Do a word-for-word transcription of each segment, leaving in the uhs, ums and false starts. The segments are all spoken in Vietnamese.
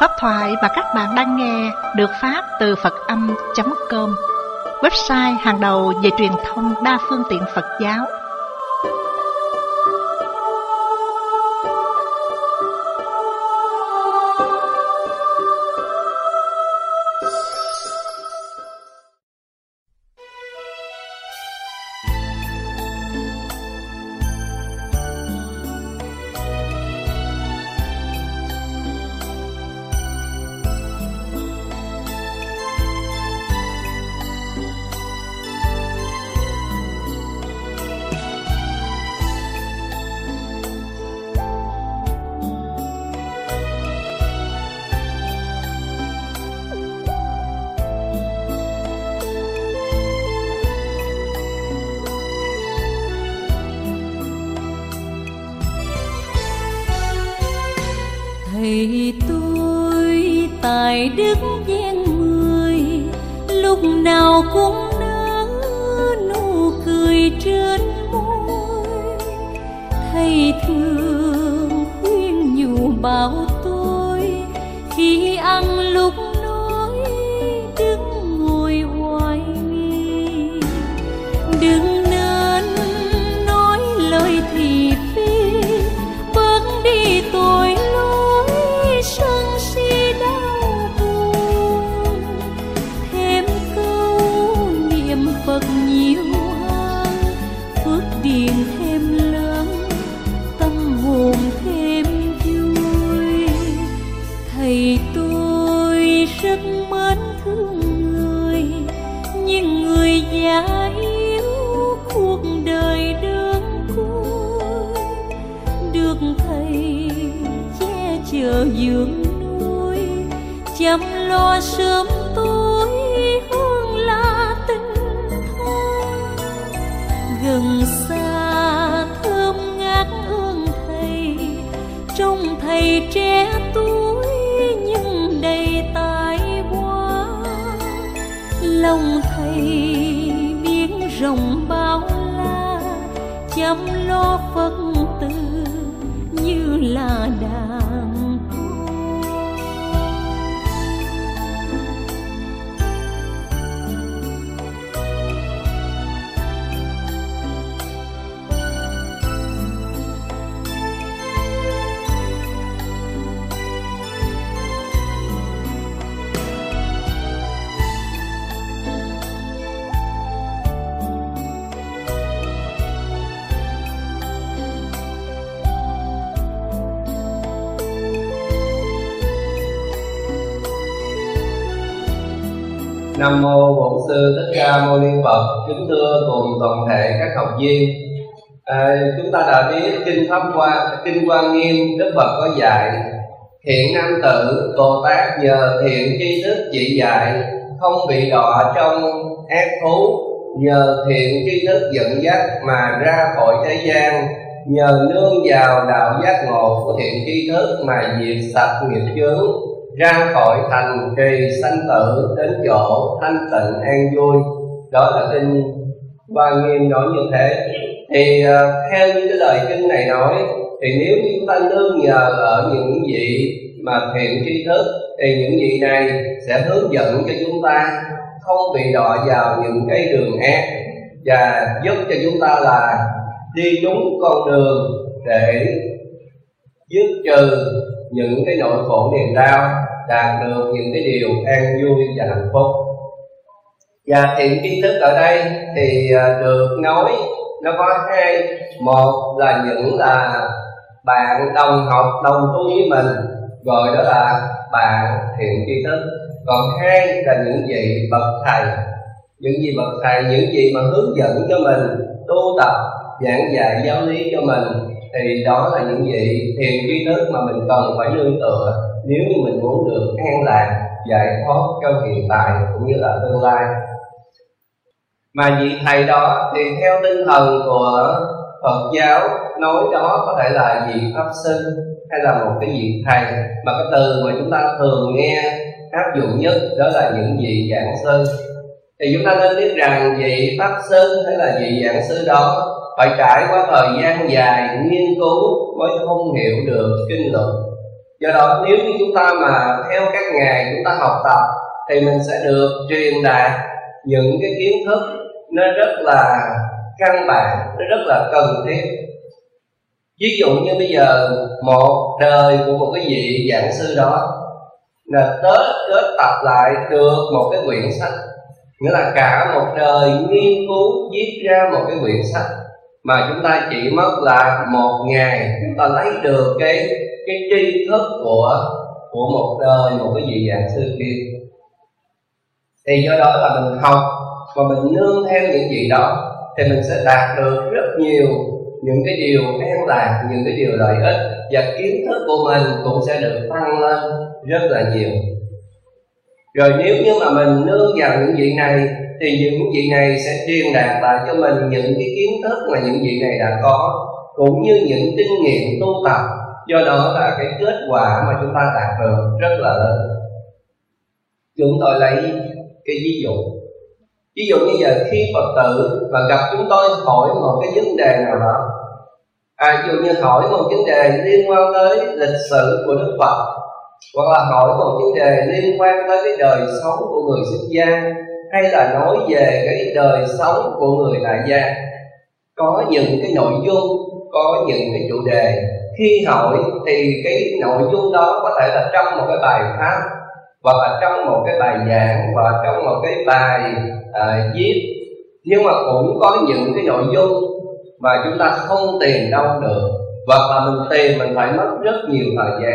Pháp thoại mà các bạn đang nghe được phát từ Phật Âm chấm com, website hàng đầu về truyền thông đa phương tiện Phật giáo. Thầy tôi tài đức gian mười, lúc nào cũng nở nụ cười trên môi. Thầy thường khuyên nhủ bảo tôi khi ăn lúc nói đứng ngồi oai nghi, đừng nên nói lời thị phi, bớt đi tội sân si đau buồn, thêm câu niệm Phật nhiều hơn, phước điền thêm lớn, tâm hồn thêm vui. Thầy tôi rất mến thương người, nhưng người già yếu cuộc đời đơn côi, được thầy chờ dưỡng nuôi, chăm lo sớm tối hơn là tình thân. Gần xa thơm ngát ơn thầy, trông thầy trẻ tuổi nhưng đầy tài hoa. Lòng thầy biển rộng bao la, chăm lo Phật tử như là đàn. Nam mô Bổn Sư Thích Ca Mâu Ni Phật. Kính thưa cùng toàn thể các học viên, à, chúng ta đã biết kinh Pháp Hoa, kinh Hoa Nghiêm, Đức Phật có dạy thiện nam tử Bồ Tát nhờ thiện tri thức chỉ dạy, không bị đọa trong ác thú, nhờ thiện tri thức dẫn dắt mà ra khỏi thế gian, nhờ nương vào đạo giác ngộ của thiện tri thức mà diệt sạch nghiệp chướng, ra khỏi thành trì sanh tử đến chỗ thanh tịnh an vui. Đó là kinh Hoa Nghiêm nói như thế. Thì uh, theo như cái lời kinh này nói, thì nếu như chúng ta nương nhờ ở những vị mà thiện tri thức, thì những vị này sẽ hướng dẫn cho chúng ta không bị đọa vào những cái đường ác, và giúp cho chúng ta là đi đúng con đường để dứt trừ những cái nỗi khổ niềm đau, đạt được những cái điều an vui và hạnh phúc. Và thiện tri thức ở đây thì được nói nó có hai. Một là những là bạn đồng học, đồng tu với mình, gọi đó là bạn thiện tri thức. Còn hai là những vị bậc thầy, những vị bậc thầy, những vị mà hướng dẫn cho mình tu tập, giảng dạy giáo lý cho mình, thì đó là những vị thiện tri thức mà mình cần phải nương tựa nếu như mình muốn được an lạc, giải thoát trong hiện tại cũng như là tương lai. Mà vị thầy đó thì theo tinh thần của Phật giáo nói đó có thể là vị pháp sư hay là một cái vị thầy, mà cái từ mà chúng ta thường nghe áp dụng nhất đó là những vị giảng sư. Thì chúng ta nên biết rằng vị pháp sư hay là vị giảng sư đó phải trải qua thời gian dài nghiên cứu mới thông hiểu được kinh luận. Do đó nếu như chúng ta mà theo các ngày chúng ta học tập thì mình sẽ được truyền đạt những cái kiến thức nó rất là căn bản, nó rất là cần thiết. Ví dụ như bây giờ một đời của một cái vị giảng sư đó là tết kết tập lại được một cái quyển sách, nghĩa là cả một đời nghiên cứu viết ra một cái quyển sách, mà chúng ta chỉ mất là một ngày chúng ta lấy được cái cái tri thức của của một đời một cái vị giảng sư kia. Thì do đó là mình học và mình nương theo những gì đó thì mình sẽ đạt được rất nhiều những cái điều an lạc, những cái điều lợi ích, và kiến thức của mình cũng sẽ được tăng lên rất là nhiều. Rồi nếu như mà mình nương vào những vị này thì những vị này sẽ truyền đạt lại cho mình những cái kiến thức mà những vị này đã có, cũng như những kinh nghiệm tu tập. Do đó là cái kết quả mà chúng ta đạt được rất là lớn. Chúng tôi lấy cái ví dụ Ví dụ như giờ khi Phật tử mà gặp chúng tôi hỏi một cái vấn đề nào đó, à, ví dụ như hỏi một vấn đề liên quan tới lịch sử của Đức Phật, hoặc là hỏi một vấn đề liên quan tới cái đời sống của người xuất gia, hay là nói về cái đời sống của người tại gia, có những cái nội dung, có những cái chủ đề. Khi hỏi thì cái nội dung đó có thể là trong một cái bài pháp, hoặc là trong một cái bài giảng, và trong một cái bài à, viết. Nhưng mà cũng có những cái nội dung mà chúng ta không tìm đâu được, hoặc là mình tìm mình phải mất rất nhiều thời gian.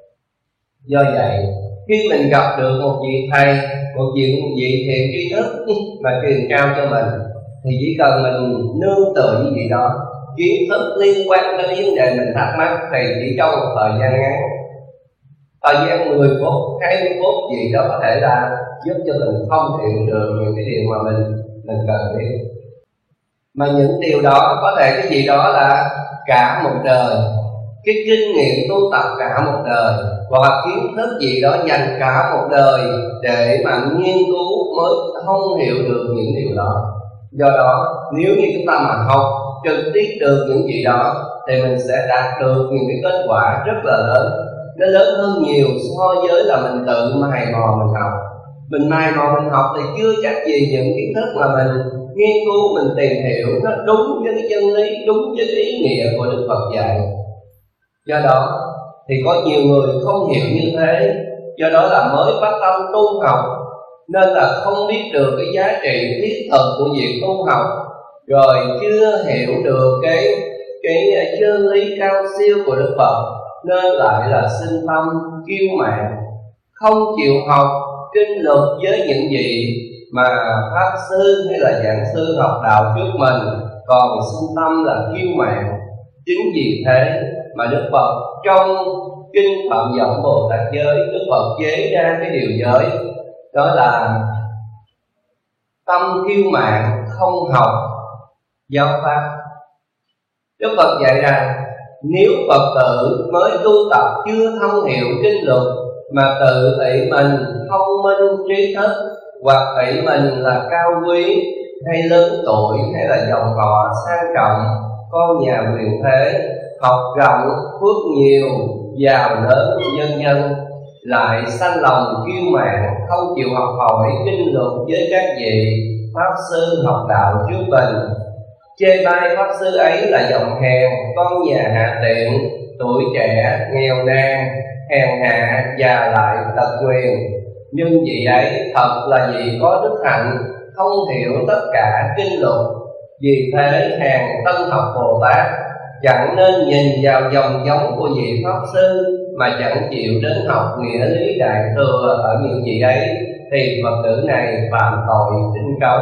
Do vậy khi mình gặp được một vị thầy, một vị, một vị thiện tri thức mà truyền trao cho mình, thì chỉ cần mình nương tựa những gì đó, kiến thức liên quan tới vấn đề mình thắc mắc, thì chỉ trong một thời gian ngắn, thời gian mười phút, hai mươi phút gì đó có thể là giúp cho mình thông hiểu được những cái điều mà mình mình cần biết. Mà những điều đó có thể cái gì đó là cả một đời, cái kinh nghiệm tu tập cả một đời, hoặc là kiến thức gì đó dành cả một đời để mà nghiên cứu mới không hiểu được những điều đó. Do đó nếu như chúng ta mà học trực tiếp được những gì đó thì mình sẽ đạt được những cái kết quả rất là lớn. Nó lớn hơn nhiều so với là mình tự mày mò mình học. Mình mày mò mình học thì chưa chắc gì những kiến thức mà mình nghiên cứu, mình tìm hiểu nó đúng với cái chân lý, đúng với cái ý nghĩa của Đức Phật dạy. Do đó thì có nhiều người không hiểu như thế, do đó là mới phát tâm tu học, nên là không biết được cái giá trị thiết thực của việc tu học, rồi chưa hiểu được cái cái chân lý cao siêu của Đức Phật, nên lại là sinh tâm kiêu mạn, không chịu học kinh luật với những gì mà pháp sư hay là giảng sư học đạo trước mình, còn sinh tâm là kiêu mạn. Chính vì thế mà Đức Phật trong kinh Phạm Võng Bồ Tát Giới, Đức Phật chế ra cái điều giới đó là tâm kiêu mạn không học giáo pháp. Đức Phật dạy rằng nếu Phật tử mới tu tập chưa thông hiểu kinh luật, mà tự thị mình thông minh trí thức, hoặc thị mình là cao quý hay lớn tuổi, hay là dòng họ sang trọng, con nhà quyền thế, học rộng, phước nhiều, giàu lớn, vân vân, lại sanh lòng kiêu mạn, không chịu học hỏi kinh luật với các vị pháp sư học đạo trước mình, chê bai pháp sư ấy là dòng hèn, con nhà hạ tiện, tuổi trẻ, nghèo nàn, hèn hạ, già lại tật nguyền. Nhưng vị ấy thật là vị có đức hạnh, không hiểu tất cả kinh luật. Vì thế hàng tân học Bồ Tát chẳng nên nhìn vào dòng giống của vị pháp sư, mà chẳng chịu đến học nghĩa lý đại thừa ở những vị ấy, thì Phật tử này phạm tội tinh cấu.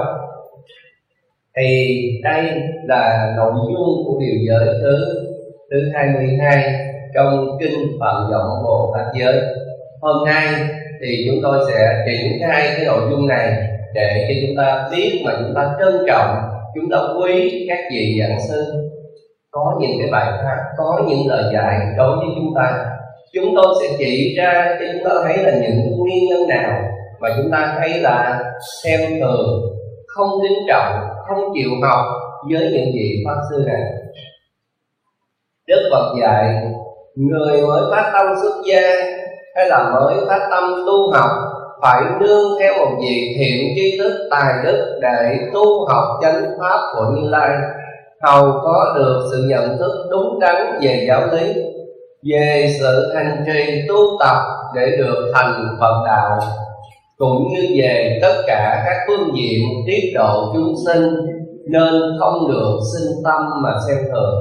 Thì đây là nội dung của điều giới thứ thứ hai mươi hai trong kinh Phạm Võng Bồ Tát Giới. Hôm nay thì chúng tôi sẽ triển khai cái nội dung này để cho chúng ta biết mà chúng ta trân trọng, chúng ta quý các vị giảng sư, có những cái bài pháp, có những lời dạy đối với chúng ta. Chúng tôi sẽ chỉ ra cho chúng ta thấy là những nguyên nhân nào mà chúng ta thấy là xem thường, không kính trọng, không chịu học với những vị pháp sư này. Đức Phật dạy người mới phát tâm xuất gia hay là mới phát tâm tu học phải nương theo một vị thiện tri thức tài đức để tu học chánh pháp của Như Lai, hầu có được sự nhận thức đúng đắn về giáo lý, về sự hành trì tu tập để được thành Phật đạo, cũng như về tất cả các phương diện tiết độ chúng sinh, nên không được sinh tâm mà xem thường.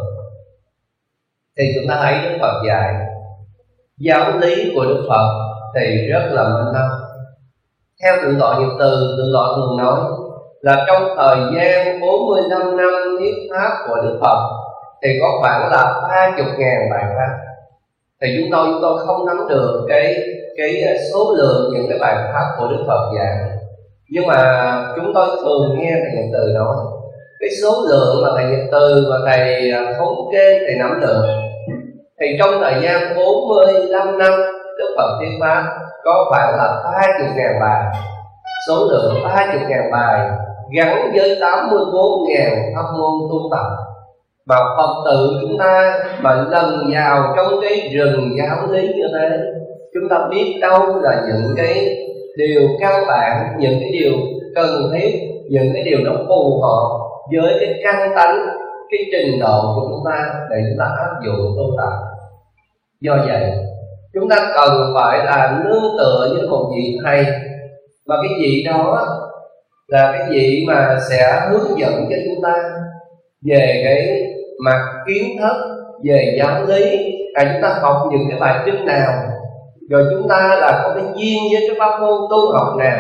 Thì chúng ta thấy Đức Phật dạy giáo lý của Đức Phật thì rất là minh mông. Theo Thượng tọa Nhật Từ, Thượng tọa thường nói là trong thời gian bốn mươi lăm năm thuyết pháp của Đức Phật thì có khoảng là ba mươi ngàn bài pháp. Thì chúng tôi chúng tôi không nắm được cái cái số lượng những cái bài pháp của Đức Phật dạy, nhưng mà chúng tôi thường nghe thầy Nhật Từ nói cái số lượng mà thầy Nhật Từ và thầy thống kê thầy nắm được. Thì trong thời gian bốn mươi lăm năm Đức Phật thuyết pháp có khoảng là ba mươi ngàn bài, số lượng ba mươi ngàn bài gắn với tám mươi bốn ngàn pháp môn tu tập. Mà Phật tử chúng ta mà lần vào trong cái rừng giáo lý như thế, chúng ta biết đâu là những cái điều căn bản, những cái điều cần thiết, những cái điều nó phù hợp với cái căn tánh, cái trình độ của chúng ta để chúng ta áp dụng tu tập. Do vậy chúng ta cần phải là nương tựa với một vị thầy, mà cái vị đó là cái vị mà sẽ hướng dẫn cho chúng ta về cái mặt kiến thức, về giáo lý, à, chúng ta học những cái bài kinh nào, rồi chúng ta là có cái duyên với cái pháp môn tu học nào,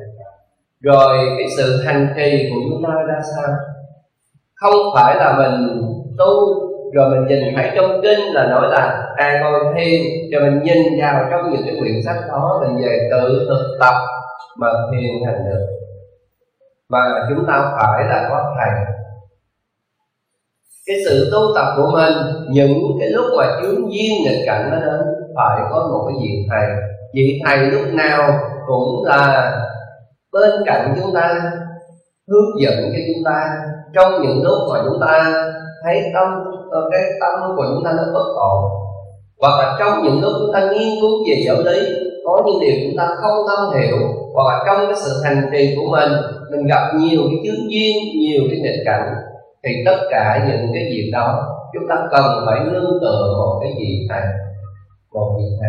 rồi cái sự hành trì của chúng ta ra sao. Không phải là mình tu rồi mình nhìn thấy trong kinh là nói là à ngồi thiền, rồi mình nhìn vào trong những cái quyển sách đó mình về tự thực tập mà thiền hành được. Mà chúng ta phải là có thầy. Cái sự tu tập của mình, những cái lúc mà chướng duyên nghịch cảnh nó đến, phải có một cái vị thầy. Vị thầy lúc nào cũng là bên cạnh chúng ta, hướng dẫn cho chúng ta trong những lúc mà chúng ta thấy tâm, cái tâm của chúng ta nó bất ổn, hoặc là trong những lúc chúng ta nghiên cứu về giáo lý, có những điều chúng ta không thấu hiểu, hoặc là trong cái sự hành trì của mình mình gặp nhiều cái chướng duyên, nhiều cái nghịch cảnh, thì tất cả những cái việc đó chúng ta cần phải nương tựa một cái vị thầy, một vị thầy.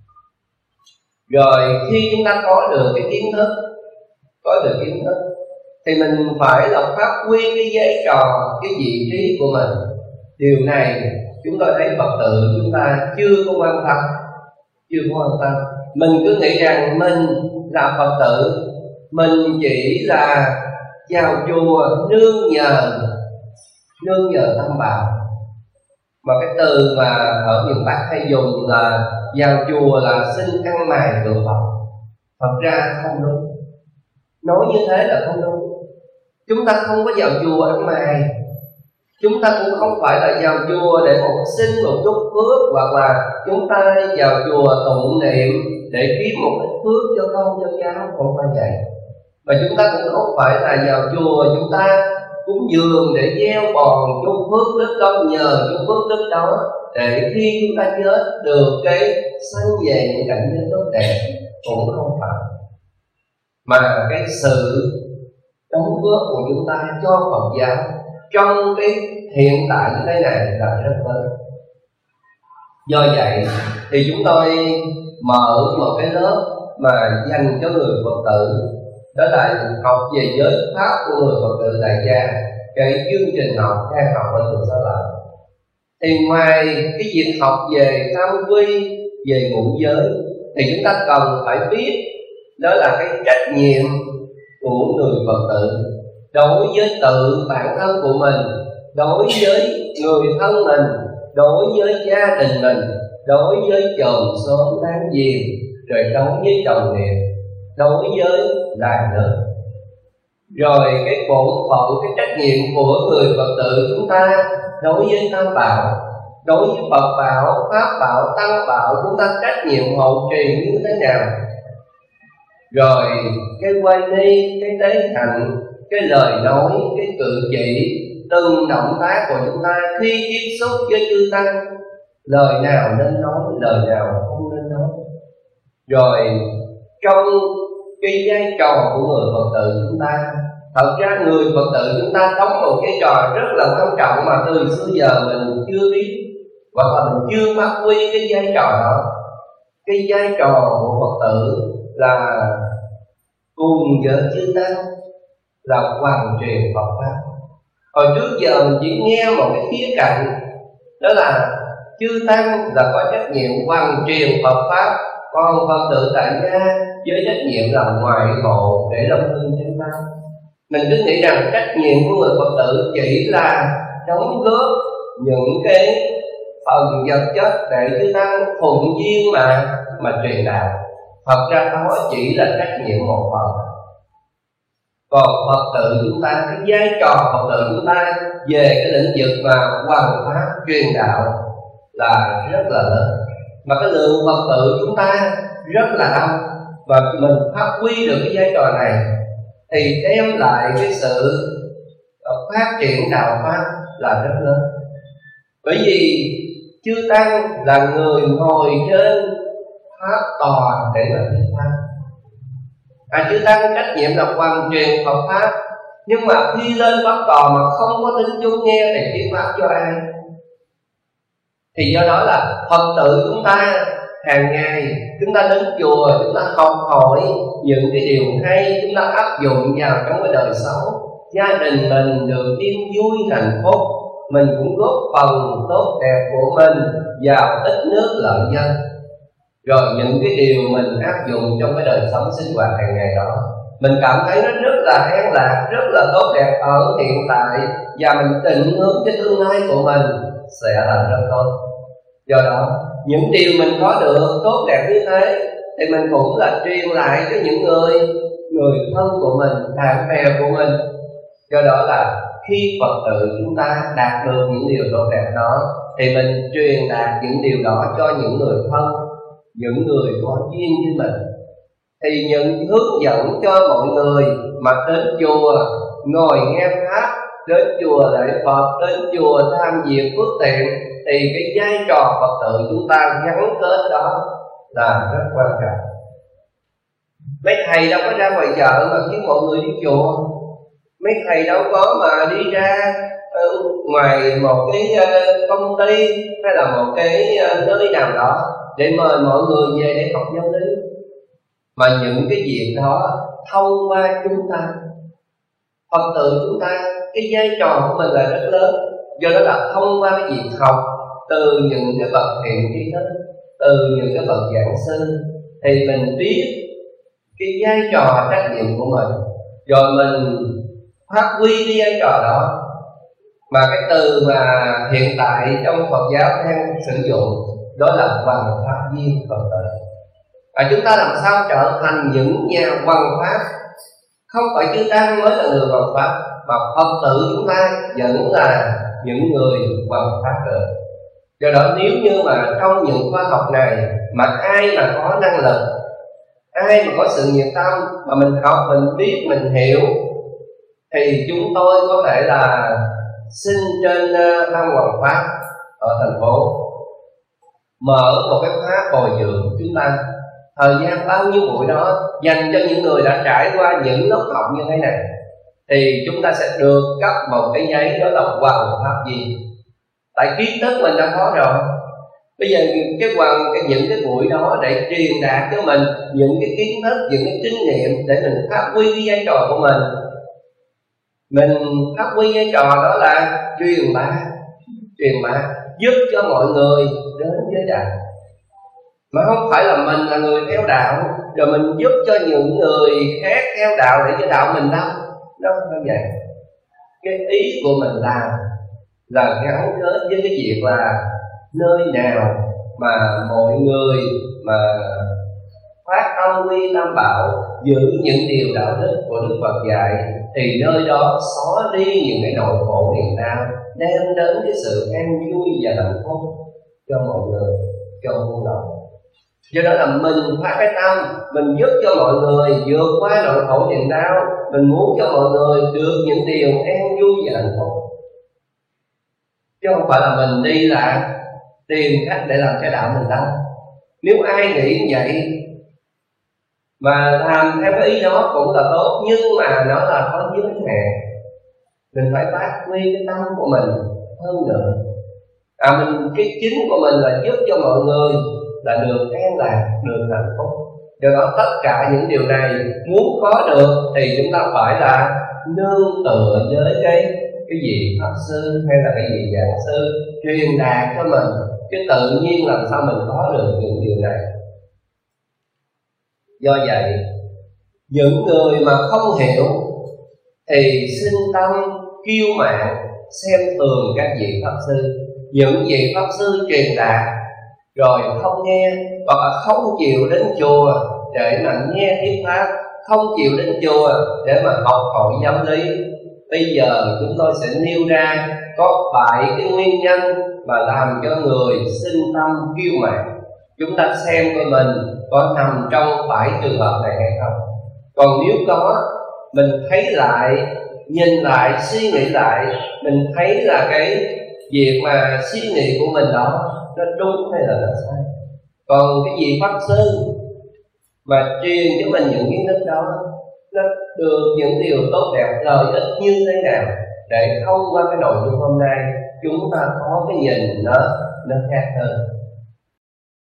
Rồi khi chúng ta có được cái kiến thức, có được kiến thức thì mình phải là phát huy cái vai trò, cái vị trí của mình. Điều này chúng tôi thấy Phật tử chúng ta chưa có quan tâm, chưa có quan tâm. Mình cứ nghĩ rằng mình là Phật tử, mình chỉ là vào chùa nương nhờ nương nhờ Tam Bảo. Mà cái từ mà ở miền Bắc hay dùng là vào chùa là xin ăn mài tượng Phật, thật ra không đúng. Nói như thế là không đúng. Chúng ta không có vào chùa ăn mài, chúng ta cũng không phải là vào chùa để một xin một chút phước, hoặc là chúng ta vào chùa tụng niệm để kiếm một ít phước cho con cho cháu, không phải vậy. Và chúng ta cũng không phải là vào chùa chúng ta cúng dường để gieo bòn chút phước đức đó, nhờ chút phước đức đó để khi chúng ta chết được cái sanh về những cảnh giới tốt đẹp, cũng không phải. Mà cái sự đóng góp của chúng ta cho Phật giáo trong cái hiện tại như thế này là rất lớn. Do vậy thì chúng tôi mở một cái lớp mà dành cho người Phật tử, đó là học về giới pháp của người Phật tử tại gia. Cái chương trình học đang học ở trường Xá Lợi, thì ngoài cái việc học về tam quy, về ngũ giới, thì chúng ta cần phải biết đó là cái trách nhiệm của người Phật tử đối với tự bản thân của mình, đối với người thân mình, đối với gia đình mình, đối với chòm xóm láng giềng, rồi đối với đồng nghiệp, đối với làng nước. Rồi cái bổn phận, cái trách nhiệm của người Phật tử chúng ta đối với Tam Bảo, đối với Phật Bảo, Pháp Bảo, Tăng Bảo, chúng ta trách nhiệm hậu trì như thế nào. Rồi cái quay ni, cái tế hạnh, cái lời nói, cái cử chỉ, từng động tác của chúng ta khi tiếp xúc với chư tăng, lời nào nên nói, lời nào không nên nói. Rồi trong cái vai trò của người Phật tử chúng ta, thật ra người Phật tử chúng ta đóng một cái trò rất là quan trọng mà từ xưa giờ mình chưa biết, hoặc là mình chưa phát huy cái vai trò đó. Cái vai trò của Phật tử là cùng với chư tăng là hoàn truyền Phật pháp. Hồi trước giờ mình chỉ nghe một cái khía cạnh, đó là chư tăng là có trách nhiệm hoàn truyền Phật pháp, còn Phật tử tại gia với trách nhiệm là ngoại hộ để lòng thương chúng ta. Mình cứ nghĩ rằng trách nhiệm của người Phật tử chỉ là đóng góp những cái phần vật chất để chư tăng phụng duyên mà mà truyền đạo. Thật ra đó chỉ là trách nhiệm một phần. Còn Phật tử chúng ta, cái vai trò Phật tử chúng ta về cái lĩnh vực mà hoàn pháp truyền đạo là rất là lớn, mà cái lượng Phật tử chúng ta rất là đông, và mình phát huy được cái vai trò này thì đem lại cái sự phát triển đạo pháp là rất lớn. Bởi vì chư tăng là người ngồi trên pháp tòa để mà thuyết pháp. À, chư tăng trách nhiệm là hoàn truyền Phật pháp, nhưng mà khi lên pháp tòa mà không có tín chúng nghe thì thuyết pháp cho ai? Thì do đó là Phật tử chúng ta hàng ngày chúng ta đến chùa, chúng ta học hỏi những cái điều hay, chúng ta áp dụng vào trong cái đời sống, gia đình mình được yên vui hạnh phúc, mình cũng góp phần tốt đẹp của mình vào ít nước lợi dân. Rồi những cái điều mình áp dụng trong cái đời sống sinh hoạt hàng ngày đó, mình cảm thấy nó rất là an lạc, rất là tốt đẹp ở hiện tại, và mình định hướng cái tương lai của mình sẽ là rất tốt. Do đó những điều mình có được tốt đẹp như thế thì mình cũng là truyền lại cho những người người thân của mình, bạn bè của mình. Do đó là khi Phật tử chúng ta đạt được những điều tốt đẹp đó thì mình truyền đạt những điều đó cho những người thân, những người có duyên với mình. Thì những hướng dẫn cho mọi người mà đến chùa ngồi nghe pháp, đến chùa lễ Phật, đến chùa tham dự phước tiện, thì cái vai trò Phật tử chúng ta gắn kết đó là rất quan trọng. Mấy thầy đâu có ra ngoài chợ mà khiến mọi người đi chùa. Mấy thầy đâu có mà đi ra uh, ngoài một cái uh, công ty hay là một cái uh, nơi nào đó để mời mọi người về để học giáo lý. Mà những cái việc đó thông qua chúng ta, Phật tử chúng ta, cái vai trò của mình là rất lớn. Do đó là thông qua cái việc học từ những cái bậc thiện tri thức, từ những cái bậc giảng sư, thì mình biết cái vai trò trách nhiệm của mình, rồi mình phát huy cái vai trò đó. Mà cái từ mà hiện tại trong Phật giáo đang sử dụng đó là hoằng pháp viên Phật tử. Và chúng ta làm sao trở thành những nhà hoằng pháp? Không phải chư tăng mới là người hoằng pháp, mà Phật tử chúng ta vẫn là những người hoằng pháp được. Do đó nếu như mà trong những khóa học này mà ai mà có năng lực, ai mà có sự nhiệt tâm mà mình học, mình biết, mình hiểu, thì chúng tôi có thể là xin trên Ban Hoằng Pháp ở thành phố mở một cái khóa bồi dưỡng chúng ta. Thời gian bao nhiêu buổi đó dành cho những người đã trải qua những lớp học như thế này, thì chúng ta sẽ được cấp một cái giấy, đó là hoằng pháp gì. Tại kiến thức mình đã có rồi, bây giờ cái hoằng cái những cái buổi đó để truyền đạt cho mình những cái kiến thức, những cái kinh nghiệm để mình phát huy cái vai trò của mình. Mình phát huy vai trò đó là truyền bá, truyền bá giúp cho mọi người đến với đạo, mà không phải là mình là người theo đạo rồi mình giúp cho những người khác theo đạo để cho đạo mình đâu. Đó không vậy. Cái ý của mình làm là gắn kết với cái việc là nơi nào mà mọi người mà phát tâm quy tam bảo, giữ những điều đạo đức của Đức Phật dạy, thì nơi đó xóa đi những cái nỗi khổ niềm đau, đem đến cái sự an vui và hạnh phúc cho mọi người, cho muôn lòng. Do đó là mình phát cái tâm, mình giúp cho mọi người vượt qua nỗi khổ niềm đau, mình muốn cho mọi người được những điều an vui và hạnh phúc, chứ không phải là mình đi là tìm cách để làm cho đạo mình đau. Nếu ai nghĩ như vậy mà làm theo cái ý đó cũng là tốt, nhưng mà nó là có giới hạn. Mình phải phát huy cái tâm của mình hơn nữa. À, mình cái chính của mình là giúp cho mọi người là được an lạc, được hạnh phúc. Do đó tất cả những điều này muốn có được thì chúng ta phải là nương tựa với cái cái gì pháp sư hay là cái gì giảng sư truyền đạt cho mình, chứ tự nhiên làm sao mình có được những điều này. Do vậy những người mà không hiểu thì sinh tâm kiêu mạn, xem thường các vị pháp sư. Những vị pháp sư truyền đạt rồi không nghe, hoặc là không chịu đến chùa để mà nghe thuyết pháp, không chịu đến chùa để mà học hỏi giáo lý. Bây giờ chúng tôi sẽ nêu ra có bảy cái nguyên nhân mà làm cho người sinh tâm kiêu mạn. Chúng ta xem coi mình có nằm trong bảy trường hợp này hay không. Còn nếu có, mình thấy lại, nhìn lại, suy nghĩ lại, mình thấy là cái việc mà suy nghĩ của mình đó nó đúng hay là nó sai. Còn cái gì pháp sư mà truyền cho mình những kiến thức đó, nó được những điều tốt đẹp, lợi ích như thế nào, để thông qua cái nội dung hôm nay chúng ta có cái nhìn nó nó khác hơn.